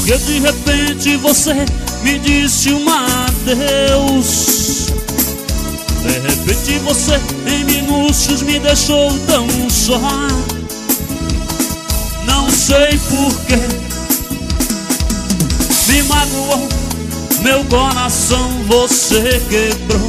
Porque de repente você me disse um adeus. De repente você em minúsculos me deixou tão só. Não sei porquê, me magoou, meu coração você quebrou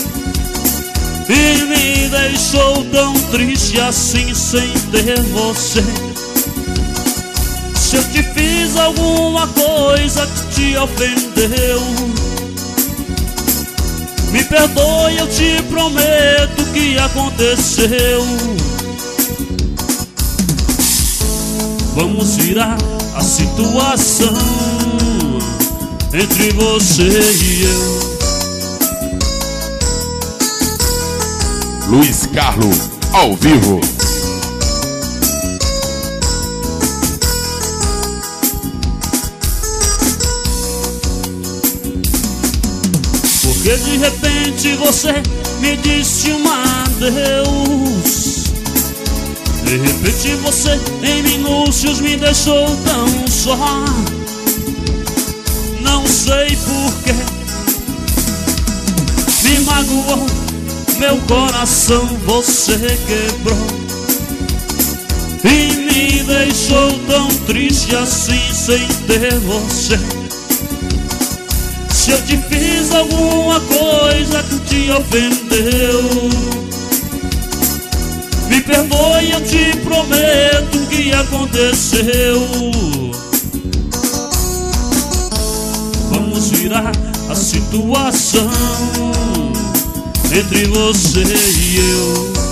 e me deixou tão triste assim sem ter você. Se eu te fiz alguma coisa que te ofendeu, me perdoe, eu te prometo que aconteceu. Vamos virar a situação entre você e eu. Luiz Carlos, ao vivo. Porque de repente você me disse um adeus. De repente você em minúsculos me deixou tão só. Não sei porquê, me magoou, meu coração você quebrou e me deixou tão triste assim sem ter você. Se eu te fiz alguma coisa que te ofendeu, me perdoe, eu te prometo que aconteceu. Vamos virar a situação entre você e eu.